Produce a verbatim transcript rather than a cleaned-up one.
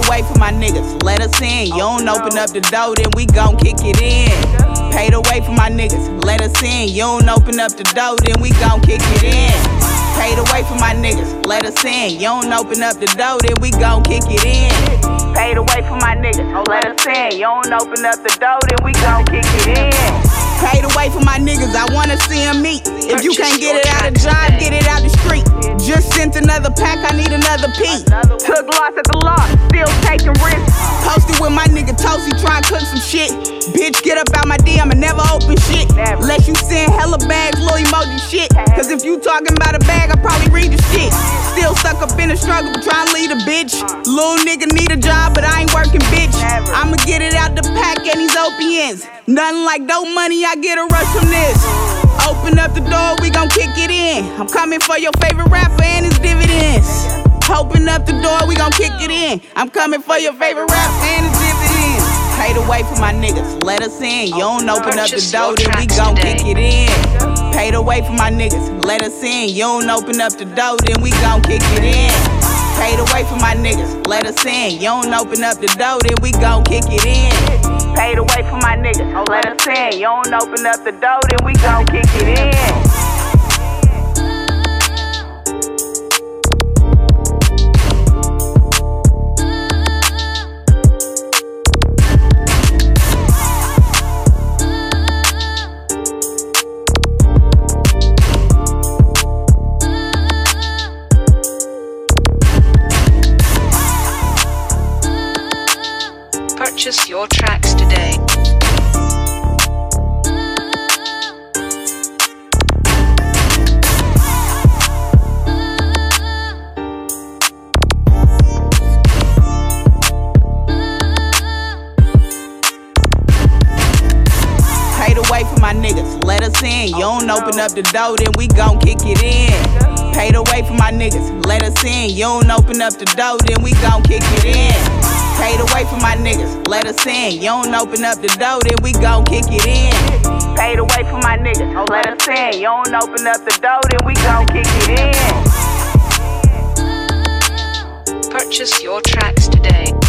away for my niggas, let us in. You don't open up the door, then we gon' kick it in. Paid away for my niggas, let us in. You don't open up the door, then we gon' kick it in. Paid away for my niggas, let us in. You don't open up the door, then we gon' kick it in. Paid away for my niggas, let us in. You don't open up the door, then we gon' kick it in. Paid away for my niggas, I wanna see them meet. If you can't get it out of job, get it out the street. Just sent another pack, I need another piece. Took loss at the law, still taking risks. Posted with my nigga Toasty, trying to cook some shit. Bitch, get up out my D M and never open shit. Unless you send hella bags, little emoji shit. Cause if you talking about a bag, I probably read the shit. Still stuck up in the struggle, but trying to lead a bitch. Little nigga need a job, but I ain't working, bitch. I'ma get it out the pack and these opiates. Nothing like dope money, I get a rush from this. Open up the door, we gon' kick it in. I'm coming for your favorite rapper and his dividends. Open up the door, we gon' kick it in. I'm coming for your favorite rapper and his dividends. Paid away for my niggas, let us in. You don't open up the door, then we gon' kick it in. Paid away for my niggas, let us in. You don't open up the door, then we gon' kick it in. Paid away for my niggas, let us in. You don't open up the door, then we gon' kick it in. Paid away for my niggas, let us in. You don't open up the door, then we gon' kick it in. Purchase your tracks today. Paid away for my niggas, let us in. You don't open up the door, then we gon' kick it in. Paid away for my niggas, let us in. You don't open up the door, then we gon' kick it in. Paid away for my niggas, let us in. You don't open up the door, then we gon' kick it in. Paid away for my niggas, let us in. You don't open up the door, then we gon' kick it in. Purchase your tracks today.